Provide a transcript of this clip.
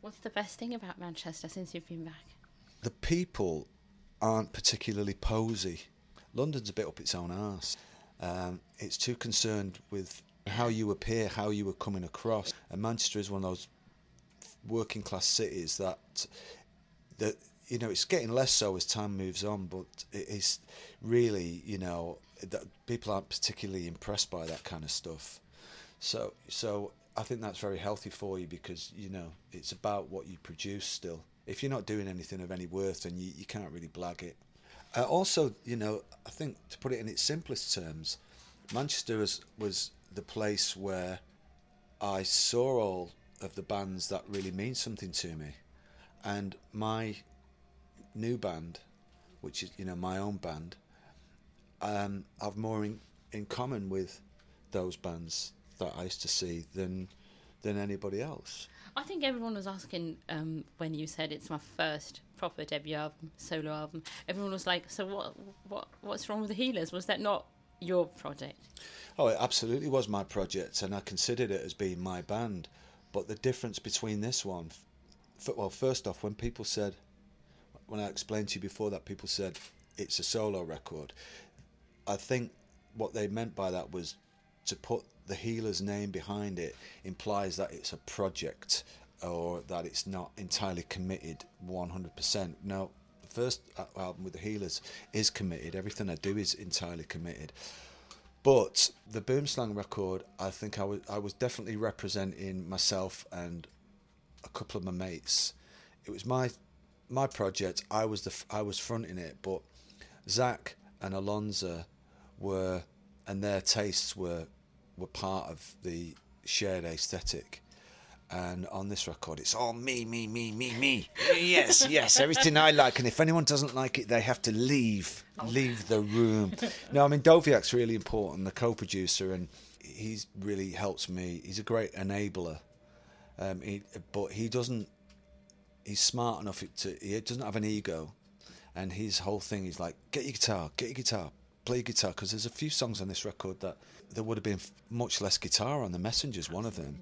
What's the best thing about Manchester since you've been back? The people aren't particularly posy. London's a bit up its own arse. It's too concerned with how you appear, how you are coming across. And Manchester is one of those working class cities that it's getting less so as time moves on, but it is really, that people aren't particularly impressed by that kind of stuff. So I think that's very healthy for you because, it's about what you produce still. If you're not doing anything of any worth, then you can't really blag it. Also, I think to put it in its simplest terms, Manchester was the place where I saw all of the bands that really mean something to me. And my new band, which is, my own band, I've more in common with those bands that I used to see than anybody else. I think everyone was asking when you said it's my first proper debut album, solo album. Everyone was like, so what's wrong with the Healers? Was that not your project? Oh, it absolutely was my project, and I considered it as being my band. But the difference between this one, first off, when I explained to you before that people said it's a solo record, I think what they meant by that was to put the Healers' name behind it implies that it's a project or that it's not entirely committed 100%. No, the first album with the Healers is committed. Everything I do is entirely committed. But the Boomslang record, I think I was definitely representing myself and a couple of my mates. It was my project. I was fronting it, but Zach and Alonza and their tastes were part of the shared aesthetic. And on this record, it's all me. Yes, everything I like. And if anyone doesn't like it, they have to leave the room. No, I mean, Doviak's really important, the co-producer, and he's really helps me. He's a great enabler. But he's smart enough he doesn't have an ego. And his whole thing is like, get your guitar, play your guitar. Because there's a few songs on this record that there would have been much less guitar on. The Messenger's one of them.